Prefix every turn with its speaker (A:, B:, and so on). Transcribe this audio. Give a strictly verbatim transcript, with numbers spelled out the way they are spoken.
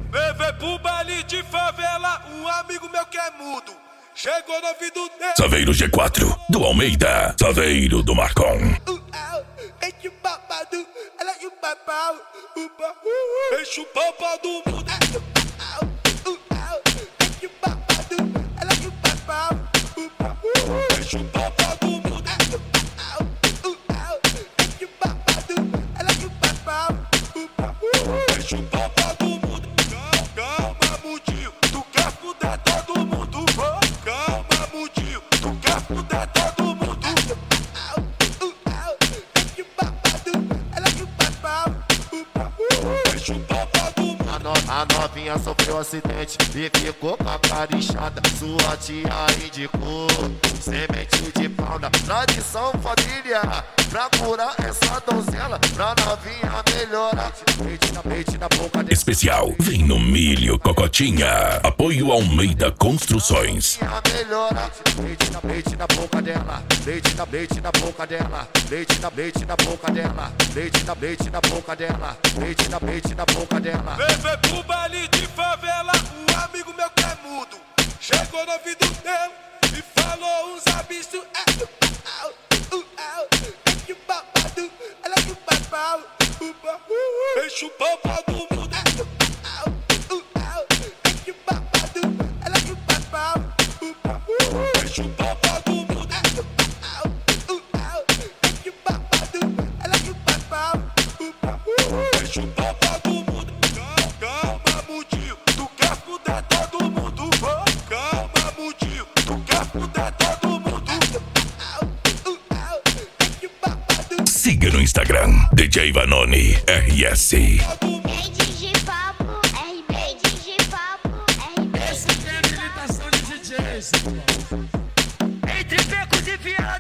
A: Levei pro baile de favela um amigo meu que é mudo. Chegou no ouvido dele.
B: Saveiro G quatro, do Almeida. Saveiro do Marcon.
A: Enche o babado, ela e o babau. Enche o babau do mundo. Enche o babado, ela e o babau. Enche o babau do mundo. Enche o babado, ela e o babau. Enche o babau do mundo. Calma, mudinho, tu quer fuder todo mundo. Calma, mudinho, tu quer fuder todo mundo. Enche o babado, ela e o babau. Enche o babau do mundo.
C: A, no, a novinha sofreu acidente e ficou com a cara inchada. Sua tia indicou semente de pau da tradição família pra curar essa donzela, pra novinha melhorar. Leite na, leite na boca dela.
B: Especial, vem no milho, cocotinha. Apoio Almeida Construções.
C: Melhora. Leite na, leite na boca dela. Leite na, leite na boca dela. Leite na, leite na boca dela. Leite na, leite na boca dela. Leite na, leite na boca dela.
A: Levei pro baile de favela um amigo meu que é mudo. Chegou no ouvido dele e falou uns abistos. Enche o babado, ela e o babau. Enche o babau do mundo. Enche o babado, ela e o babau. Enche o babau do mundo. Enche o babado, ela e o babau. Enche o babau do mundo. Calma, mudinho, tu quer fuder todo mundo. Calma, mudinho, tu quer fuder todo mundo.
B: Siga no Instagram, D J Vanoni R S.
D: R D J Papo, R B D J Papo, R B.
E: Essa que é a habilitação de D Js.
F: Entre becos e viadas.